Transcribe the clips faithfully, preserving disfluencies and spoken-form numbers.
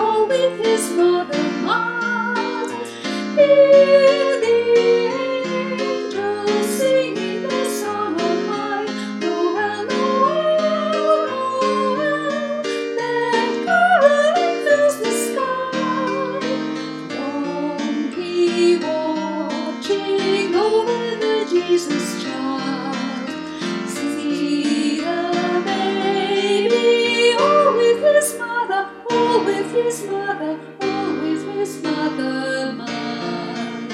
all with his mother Mars. Hear the angels singing their song on high. Noel, Noel, Noel, their caroling fills the sky. Donkey watching over the Jesus child. See the baby, all with his mother, all with his mother, all with his mother Mars.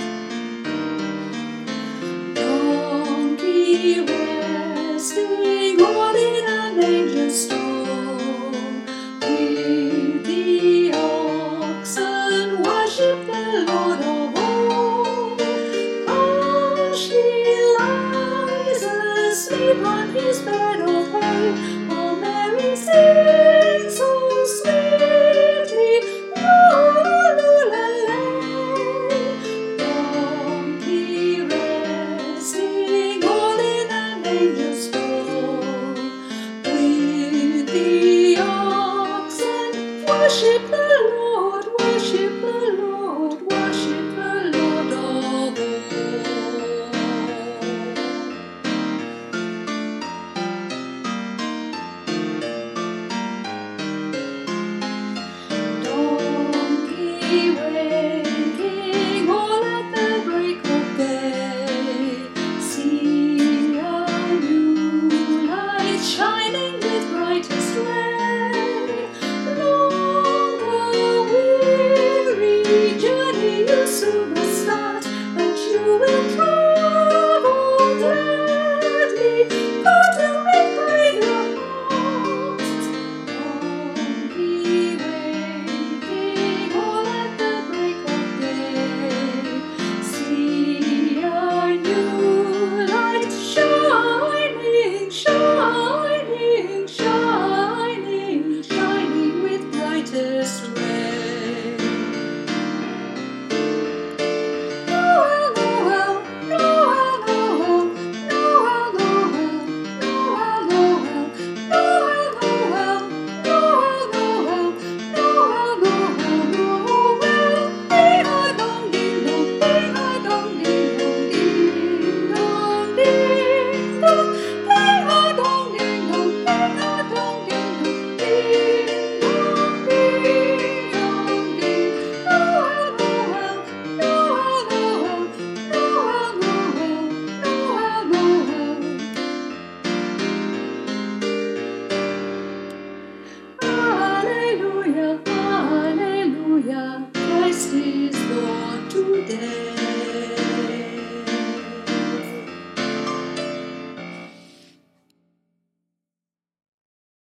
Donkey resting all in a manger stall. With the oxen worship the Lord of all. Hush, he lies asleep on his bed of hay, while Mary sings so sweetly, la-la-la-la-lay. Donkey resting all in a manger stall. With the oxen worship the Lord, worship the Lord, worship the Lord of all. Donkey